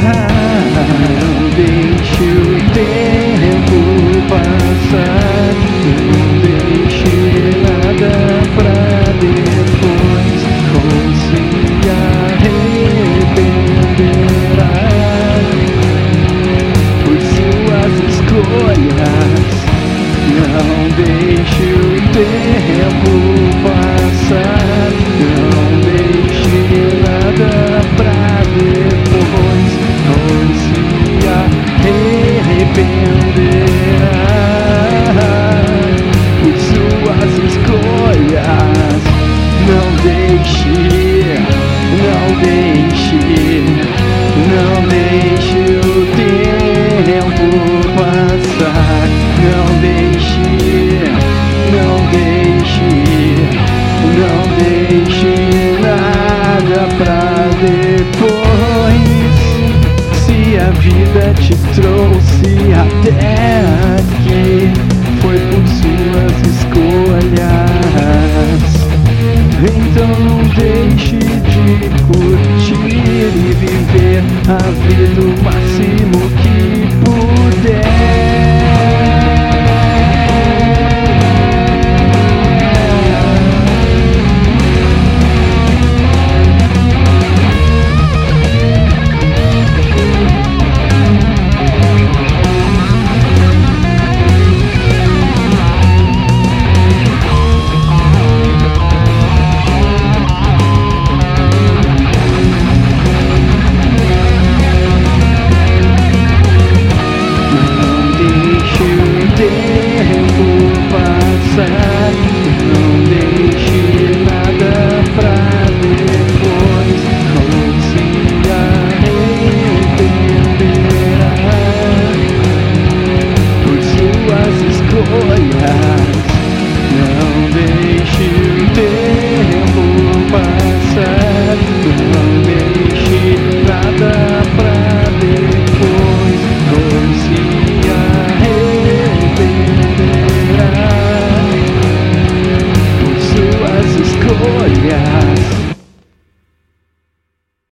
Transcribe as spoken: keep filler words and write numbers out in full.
Não deixe o tempo passar, não deixe nada pra depois, ou se arrependerá por suas escolhas. Não deixe o tempo passar, não deixe nada pra depois, ou se arrependerá por suas escolhas. Não deixe, não deixe, não deixe o tempo passar, não deixe, não deixe, não deixe nada pra depois. Se a vida te trouxe até aqui, foi por suas escolhas. Então não deixe de curtir e viver a vida o máximo que puder.